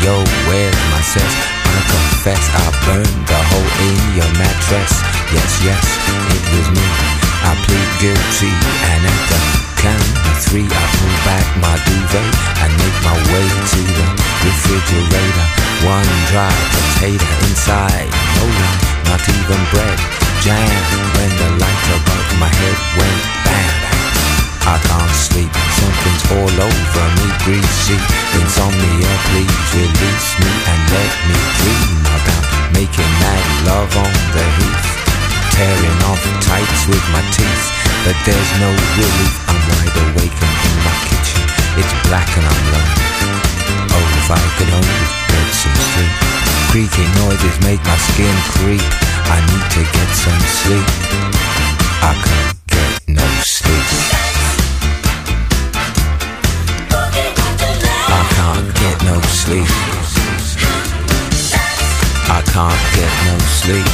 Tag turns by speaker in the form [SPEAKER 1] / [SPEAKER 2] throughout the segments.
[SPEAKER 1] yo, where's my sense? I confess I burned the hole in your mattress. Yes, yes, it was me. I plead guilty, and at the count of three I pull back my duvet and make my way to the refrigerator. One dry potato inside, no lie, not even bread. Jam when the light above my head went bam. I can't sleep, something's all over me, greasy. Insomnia, please release me and let me dream about making mad love on the heath, tearing off tights with my teeth. But there's no relief, I'm wide awake and in my kitchen. It's black and I'm lonely. Oh, if I could only get some sleep. Creaking noises make my skin creep. I need to get some sleep. I can't get no sleep. I can't get no sleep. I can't get no sleep.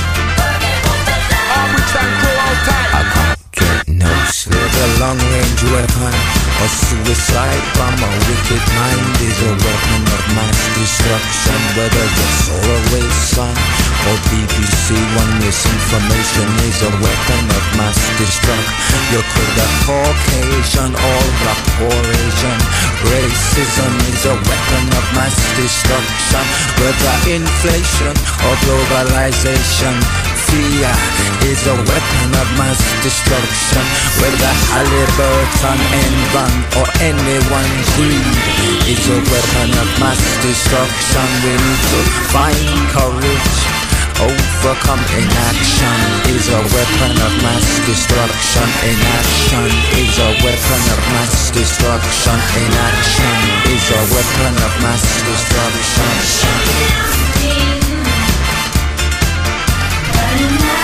[SPEAKER 1] I can't get no sleep. A long-range weapon or suicide from a wicked mind is a weapon of mass destruction. Whether you're Solarway Sun or BBC One, misinformation is a weapon of mass destruction. You could have Caucasian or black or Asian. Racism is a weapon of mass destruction. Whether inflation or globalization, fear is a weapon of mass destruction. Whether Halliburton, Enron or anyone's greed is a weapon of mass destruction. We need to find courage. Overcome inaction is a weapon of mass destruction. Inaction is a weapon of mass destruction. Inaction is a weapon of mass destruction.